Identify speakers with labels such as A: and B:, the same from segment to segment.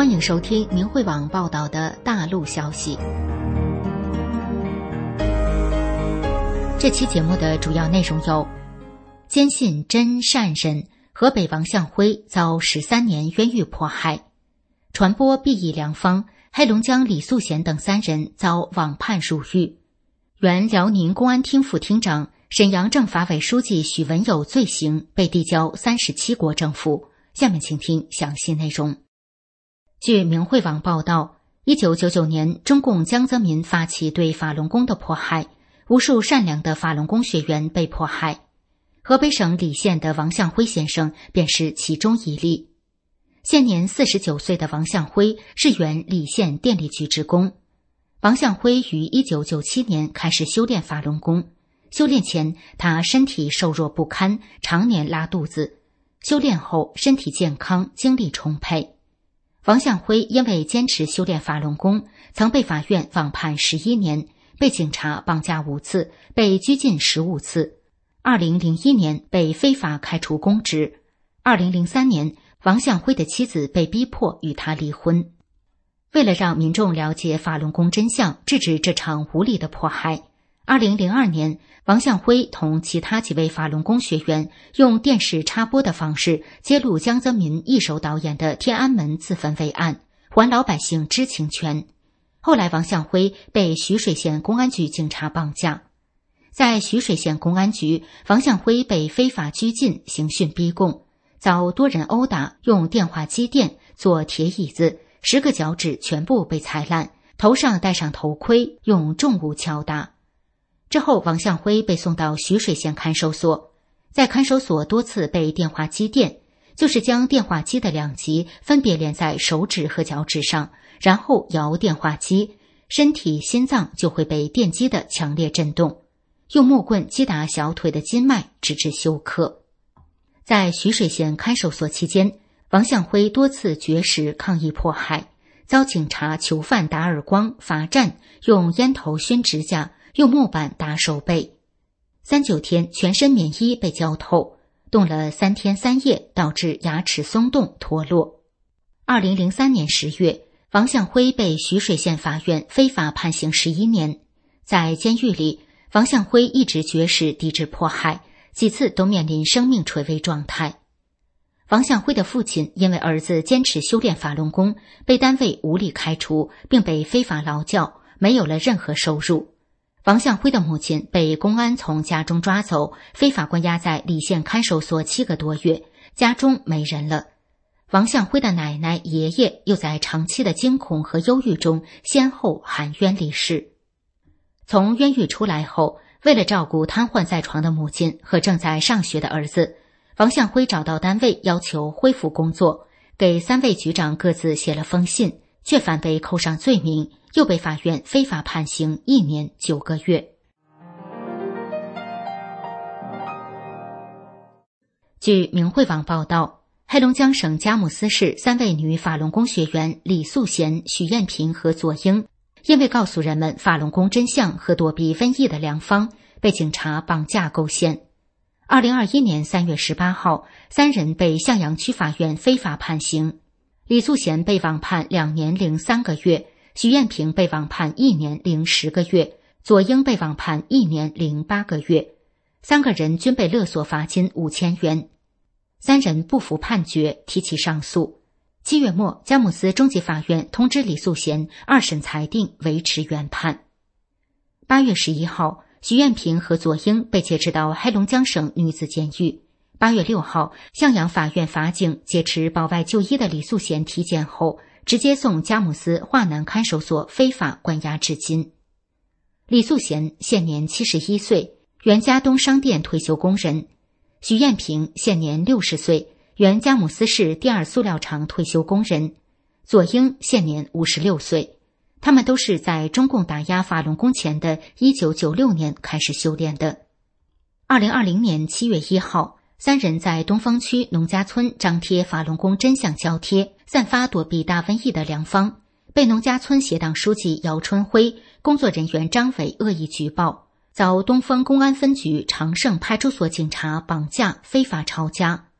A: 欢迎收听明慧网报道的大陆消息。这期节目的主要内容有：坚信真善人，河北王向辉遭13年冤狱迫害；传播裨益良方，黑龙江李素贤等3人遭网判入狱；原辽宁公安厅副厅长、沈阳政法委书记许文友罪行被递交37国政府。下面请听详细内容。据明慧网报道，1999年中共江泽民发起对法轮功的迫害，无数善良的法轮功学员被迫害。河北省澧县的王向辉先生便是其中一例。现年49岁的王向辉是原澧县电力局职工。王向辉于1997年开始修炼法轮功，修炼前他身体瘦弱不堪，常年拉肚子，修炼后身体健康，精力充沛。王向辉因为坚持修炼法轮功，曾被法院网判11年，被警察绑架5次，被拘禁15次。2001年被非法开除公职。2003年，王向辉的妻子被逼迫与他离婚。为了让民众了解法轮功真相，制止这场无理的迫害，2002年，王向辉同其他几位法轮功学员用电视插播的方式揭露江泽民一手导演的天安门自焚伪案，还老百姓知情权。后来王向辉被徐水县公安局警察绑架。在徐水县公安局，王向辉被非法拘禁，刑讯逼供，遭多人殴打，用电话击电，坐铁椅子，10个脚趾全部被踩烂，头上戴上头盔，用重物敲打。之后王向辉被送到徐水县看守所，在看守所多次被电话击电，就是将电话机的2极分别连在手指和脚趾上，然后摇电话机，身体心脏就会被电击的强烈震动，用木棍击打小腿的筋脉，直至休克。在徐水县看守所期间，王向辉多次绝食抗议迫害，遭警察囚犯打耳光、罚站，用烟头熏指甲，用木板打手背。39天全身棉衣被浇透，冻了3天3夜，导致牙齿松动脱落。2003年10月，王向辉被徐水县法院非法判刑11年。在监狱里，王向辉一直绝食抵制迫害，几次都面临生命垂危状态。王向辉的父亲因为儿子坚持修炼法轮功，被单位无理开除，并被非法劳教，没有了任何收入。王向辉的母亲被公安从家中抓走，非法关押在澧县看守所7个多月，家中没人了。王向辉的奶奶、爷爷又在长期的惊恐和忧郁中先后含冤离世。从冤狱出来后，为了照顾瘫痪在床的母亲和正在上学的儿子，王向辉找到单位要求恢复工作，给3位局长各自写了封信，却反被扣上罪名，又被法院非法判刑1年9个月。据明慧网报道，黑龙江省佳木斯市3位女法轮功学员李素贤、许艳萍和左英，因为告诉人们法轮功真相和躲避瘟疫的良方，被警察绑架构陷。2021年3月18号，3人被向阳区法院非法判刑。李素贤被网判2年零3个月，许艳萍被网判1年零10个月，左英被网判1年零8个月。3个人均被勒索罚金5000元。3人不服判决，提起上诉。7月末，佳木斯中级法院通知李素贤2审裁定维持原判。8月11号，许艳萍和左英被解职到黑龙江省女子监狱。8月6号，向阳法院法警劫持保外就医的李素贤体检后，直接送佳木斯华南看守所非法关押至今。李素贤现年71岁，原家东商店退休工人。许艳萍现年60岁，原佳木斯市第2塑料厂退休工人。左英现年56岁。他们都是在中共打压法轮功前的1996年开始修炼的。2020年7月1号，3人在东风区农家村张贴法轮功真相胶贴，散发躲避大瘟疫的良方，被农家村协党书记姚春辉、工作人员张伟恶意举报，遭东风公安分局长胜派出所警察绑架非法抄家。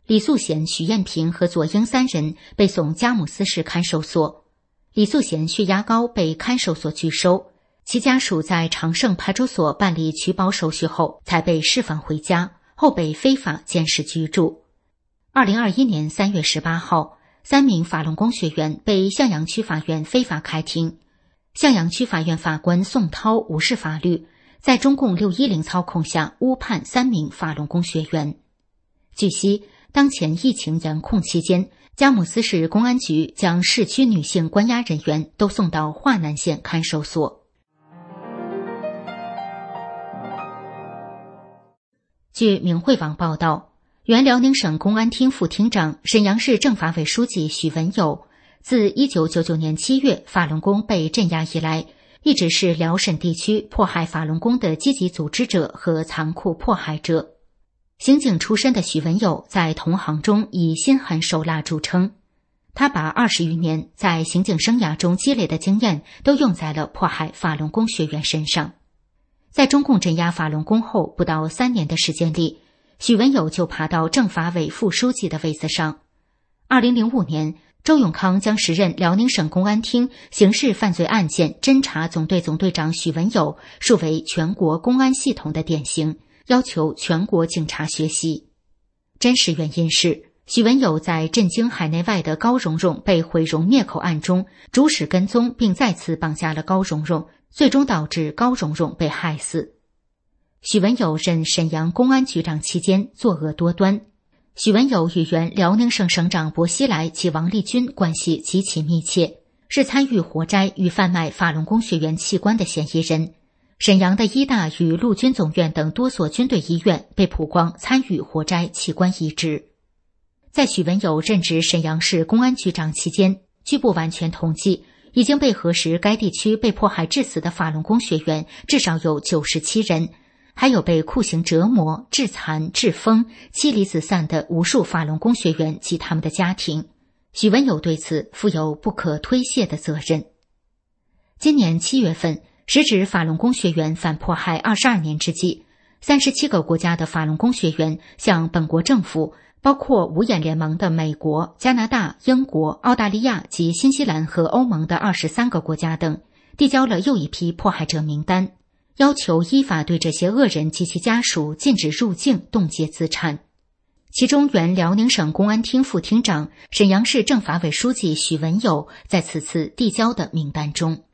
A: 李素贤、许艳萍和左英三人被送佳木斯市看守所。李素贤血压高，被看守所拒收，其家属在长盛派出所办理取保手续后才被释放回家，后被非法监视居住。2021年3月18号，3名法轮功学员被向阳区法院非法开庭。向阳区法院法官宋涛无视法律，在中共610操控下误判3名法轮功学员。据悉，当前疫情严控期间，佳木斯市公安局将市区女性关押人员都送到华南县看守所。据明慧网报道，原辽宁省公安厅副厅长、沈阳市政法委书记许文友，自1999年7月法轮功被镇压以来，一直是辽沈地区迫害法轮功的积极组织者和残酷迫害者。刑警出身的许文友在同行中以心狠手辣著称，他把20余年在刑警生涯中积累的经验都用在了迫害法轮功学员身上。在中共镇压法轮功后不到3年的时间里，许文友就爬到政法委副书记的位子上。2005年，周永康将时任辽宁省公安厅刑事犯罪案件侦查总队总队长许文友树为全国公安系统的典型，要求全国警察学习。真实原因是，许文友在震惊海内外的高荣荣被毁容灭口案中主使跟踪并再次绑架了高荣荣，最终导致高荣荣被害死。许文友任沈阳公安局长期间作恶多端。许文友与原辽宁省省长薄熙来及王立军关系极其密切，是参与活摘与贩卖法轮功学员器官的嫌疑人。沈阳的医大与陆军总院等多所军队医院被曝光参与活摘器官移植。在许文友任职沈阳市公安局长期间，据不完全统计，已经被核实该地区被迫害致死的法轮功学员至少有97人，还有被酷刑折磨、致残、致疯、妻离子散的无数法轮功学员及他们的家庭。许文友对此负有不可推卸的责任。今年7月份，时值法轮功学员反迫害22年之际，37个国家的法轮功学员向本国政府，包括五眼联盟的美国、加拿大、英国、澳大利亚及新西兰和欧盟的23个国家等，递交了又一批迫害者名单，要求依法对这些恶人及其家属禁止入境、冻结资产。其中原辽宁省公安厅副厅长、沈阳市政法委书记许文友在此次递交的名单中。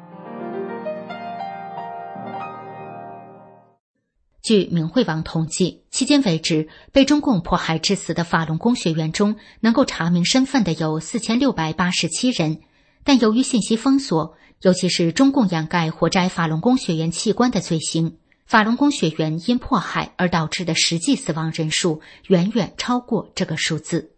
A: 据明慧网统计，迄今为止，被中共迫害致死的法轮功学员中，能够查明身份的有4687人，但由于信息封锁，尤其是中共掩盖活摘法轮功学员器官的罪行，法轮功学员因迫害而导致的实际死亡人数远远超过这个数字。